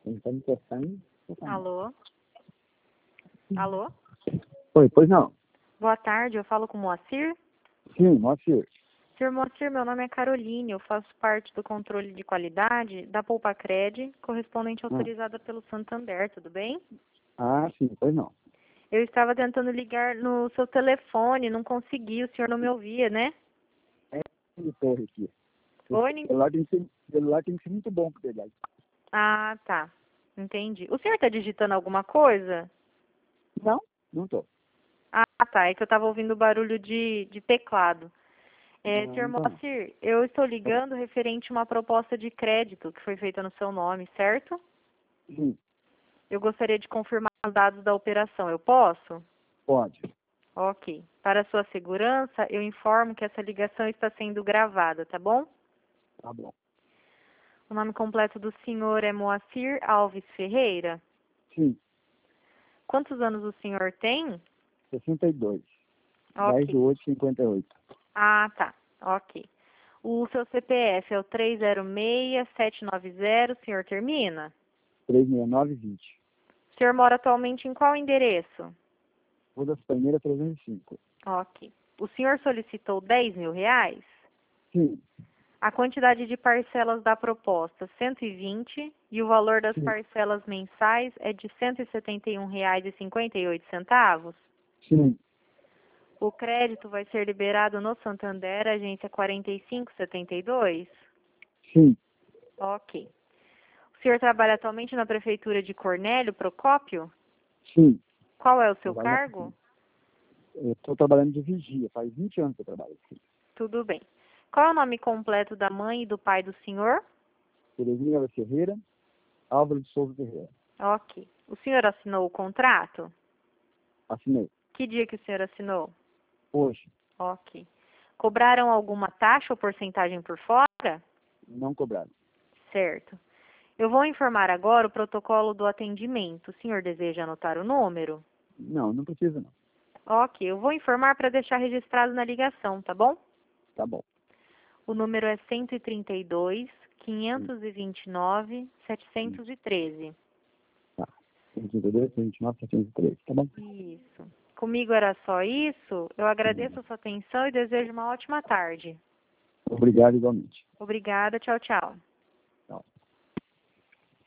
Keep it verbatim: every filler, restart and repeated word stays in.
Tentando testar, hein? Alô? Alô? Oi, pois não. Boa tarde, eu falo com o Moacir. Sim, Moacir. Senhor Moacir, meu nome é Caroline, eu faço parte do controle de qualidade da Poupa-Cred, correspondente autorizada pelo Santander, tudo bem? Ah, sim, pois não. Eu estava tentando ligar no seu telefone, não consegui, o senhor não me ouvia, né? É de torre aqui. O Oi? nin- celular tem que ser, o celular tem que ser muito bom para pegar. Ah, tá. Entendi. O senhor está digitando alguma coisa? Não, não tô. Ah, tá. É que eu estava ouvindo barulho de, de teclado. É, Não, senhor não tô não. Moacir, eu estou Tá bom. ligando referente a uma proposta de crédito que foi feita no seu nome, certo? Sim, Eu gostaria de confirmar os dados da operação. Eu posso? pode. Ok. Para sua segurança, eu informo que essa ligação está sendo gravada, tá bom? Tá bom. O nome completo do senhor é Moacir Alves Ferreira. Sim, Quantos anos o senhor tem? sessenta e dois. dez de Ok. oito, cinquenta e oito. Ah, tá. Ok. O seu C P F é o três zero seis, sete nove zero, o senhor termina? trezentos e sessenta e nove, vinte. O senhor mora atualmente em qual endereço? Rua das Palmeiras, trezentos e cinco. Ok. O senhor solicitou dez mil reais? Sim, A quantidade de parcelas da proposta, cento e vinte, e o valor das sim, parcelas mensais é de cento e setenta e um reais e cinquenta e oito centavos. sim, O crédito vai ser liberado no Santander, agência quarenta e cinco setenta e dois. sim, Ok. O senhor trabalha atualmente na prefeitura de Cornélio Procópio? sim. Qual é o seu Trabalho na cargo? piscina. Eu estou trabalhando de vigia, faz vinte anos que eu trabalho aqui. Tudo bem. Qual é o nome completo da mãe e do pai do senhor? Terezinha Eva Ferreira, Álvaro de Souza Ferreira. Ok. O senhor assinou o contrato? Assinei. Que dia que o senhor assinou? Hoje, Ok. Cobraram alguma taxa ou porcentagem por fora? não cobrado. Certo. Eu vou informar agora o protocolo do atendimento. O senhor deseja anotar o número? Não, não precisa não. Ok, eu vou informar para deixar registrado na ligação, tá bom? Tá bom. O número é cento e trinta e dois, Hum, quinhentos e vinte e nove, hum. setecentos e treze. Tá. cento e trinta e dois, cento e vinte e nove, setecentos e três. Tá bom? Isso. Comigo era só isso. Eu agradeço Hum. a sua atenção e desejo uma ótima tarde. Obrigado igualmente. Obrigada. Tchau, tchau.